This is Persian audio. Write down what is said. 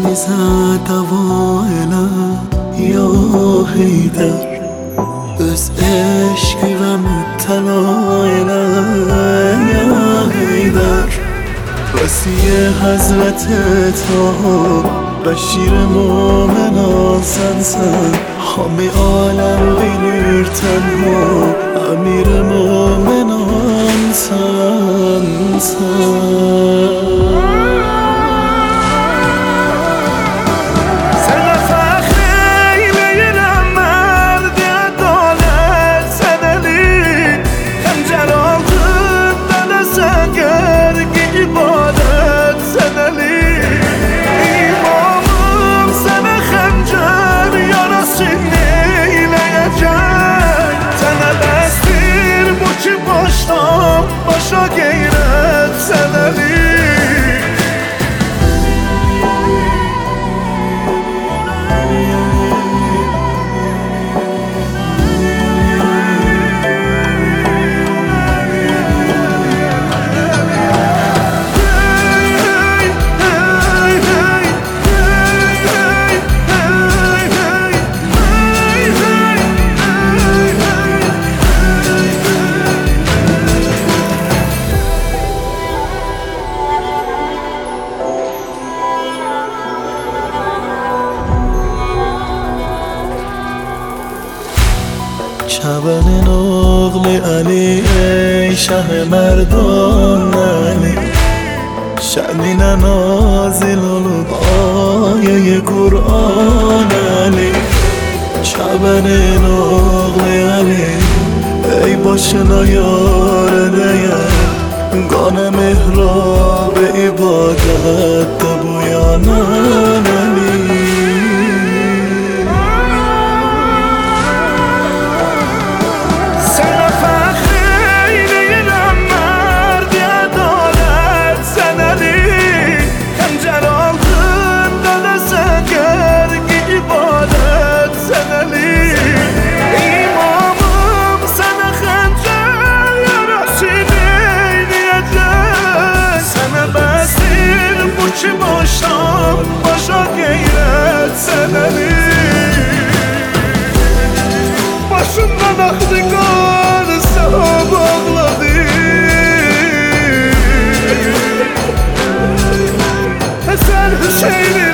میزد دوایله یا حیدر öz عشقی و مبتلایله یا حیدر وسیع حضرت تا بشیر مومنان sensen Hami alem bilir tenha Emir mu'minan sensen Başa gayret seneli شبن نقل علی ای شه مردان علی شأنی نازل آیه قرآن علی شبن نقل علی ای başına yar edeyen Gane mihrab ibadette bu yanan Ali Başa gayret seneli Başımdan aktı kan sana bağladı Sen Hüseyin'in